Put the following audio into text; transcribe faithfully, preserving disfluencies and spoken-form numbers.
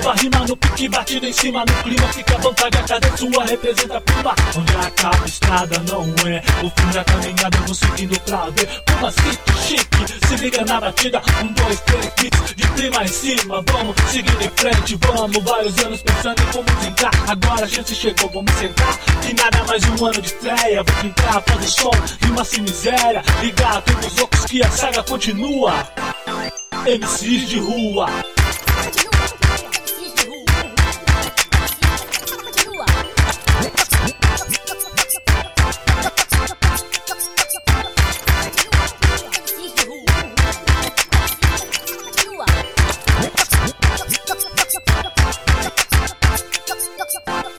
Nova rima no pique, batida em cima no clima. Fica à vontade, a cadê sua representa a prima. Onde acaba a estrada não é o fim da caminhada, eu vou seguindo pra ver. Como assim, chique, se liga na batida. Um, dois, três, beats de prima em cima. Vamos seguindo em frente, vamos. Vários anos pensando em como tentar. Agora a gente chegou, vamos sentar. Que nada mais de um ano de estreia. Vou tentar fazer som, rima sem miséria. Ligar todos os loucos que a saga continua. M Cs de rua,